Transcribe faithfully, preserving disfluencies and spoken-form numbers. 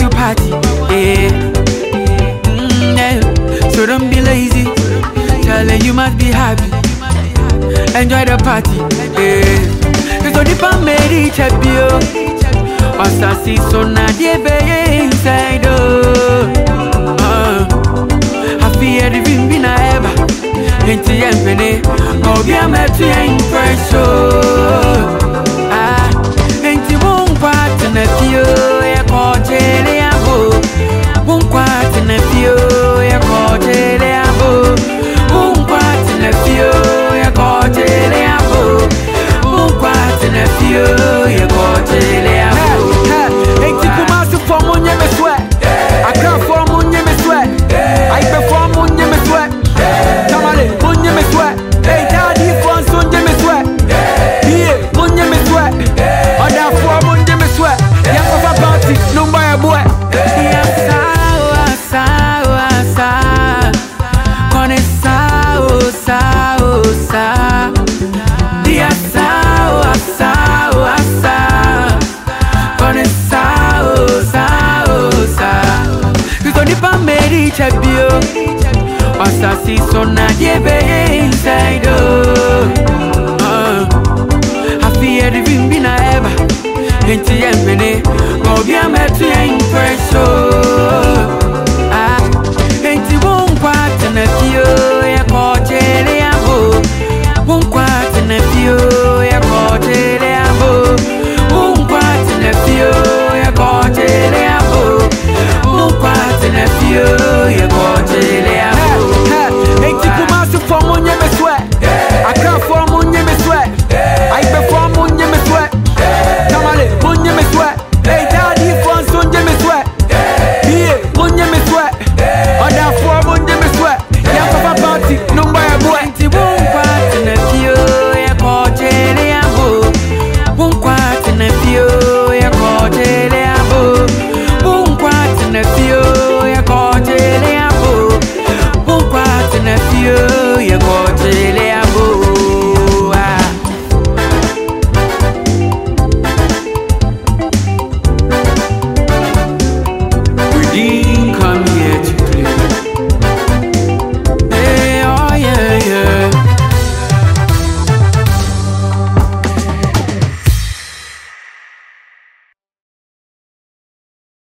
to party, yeah. Mm, yeah. So don't be lazy, tell her you must be happy. Enjoy the party, yeah. Cause all the pan made each a bio. Osasi so na die be inside, oh. I fear the vim be na eba. Into yempene, go be a met to impression. Ah, into one part in a few, a cordial, a ho. One part in a few, a cordial, a ho. One part in a few, a cordial, a ho. One part in a few, a cordial, a ho. Ain't you come out for money, me sweat. I can't for money, me sweat. I perform money, me sweat. Tamale, money, me sweat. Hey, daddy, for son, me sweat. Yeah, money, me sweat. Other for money, me sweat. Yeah, over party, no buy a boy. Yeah, sour, sour, sour. Kone sour, sour, sour. Yeah, sour, sour, sour. Kone sour, sour, sour. Cause on the pan made each a bio. Osasi so na die be inside, oh. I fear the vim be na eba. Ain't